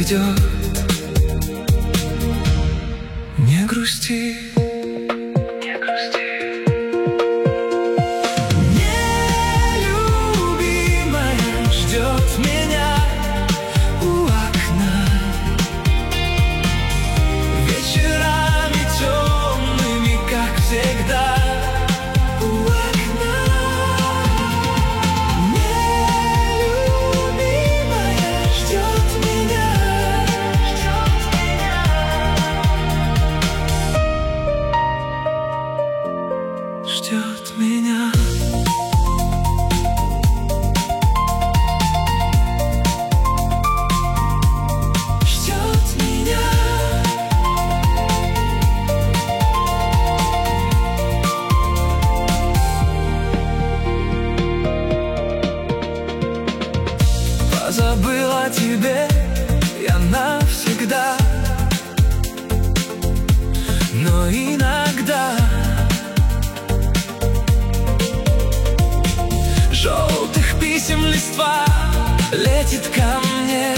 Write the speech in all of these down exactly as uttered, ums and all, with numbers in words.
пройдет. Не грусти, не грусти. Нелюбимая ждет меня у окна вечерами темными, как всегда. Ждет меня. Ждет меня. Позабыл о тебе я навсегда, но иногда желтых писем листва летит ко мне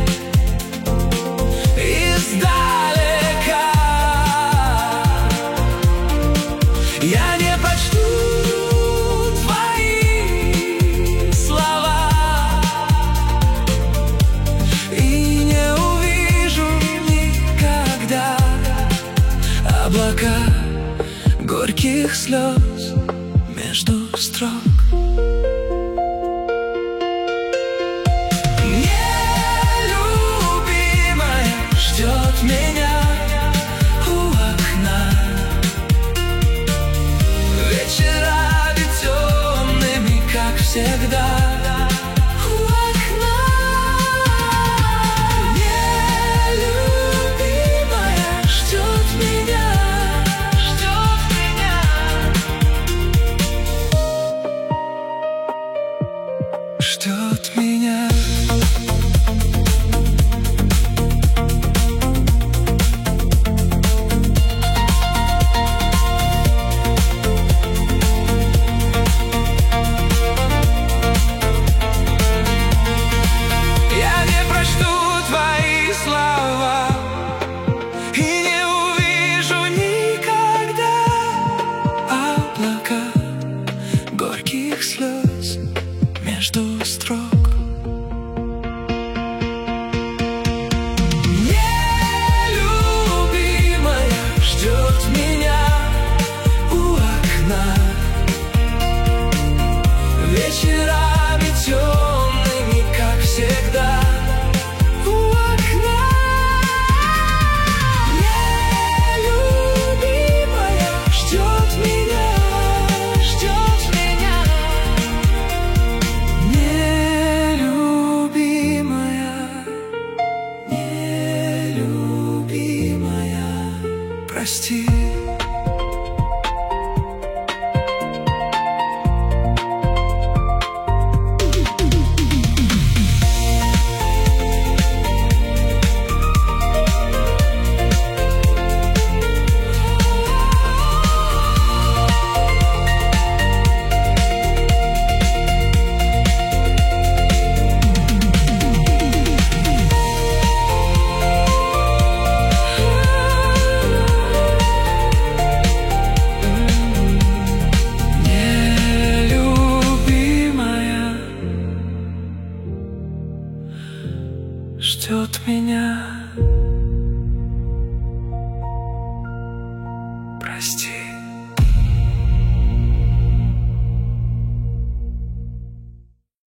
издалека. Я не прочту твои слова и не увижу никогда облака горьких слез между строк. Ждет меня у окна вечерами темными, как всегда. У окна нелюбимая ждет меня, ждет меня. Ждет меня. Горьких слез между строк.